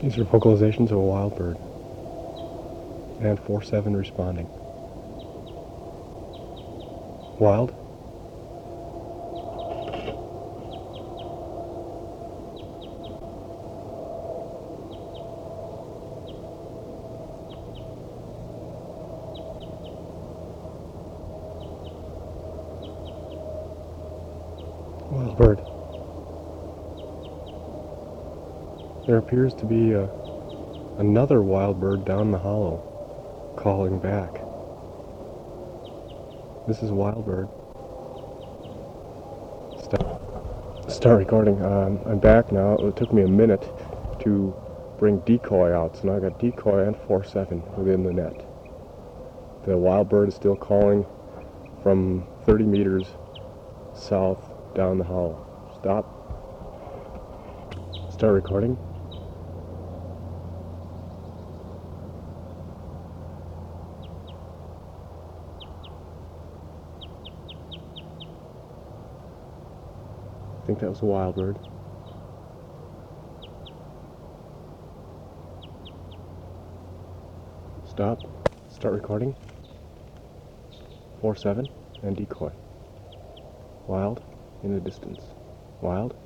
These are vocalizations of a wild bird. And 4-7 responding. Wild. Wild bird. There appears to be another wild bird down the hollow, calling back. This is a wild bird. Start recording. I'm back now. It took me a minute to bring decoy out, so now I got decoy and 4-7 within the net. The wild bird is still calling from 30 meters south down the hollow. Stop. Start recording. I think that was a wild bird. Stop. Start recording. 4-7 and decoy. Wild in the distance. Wild.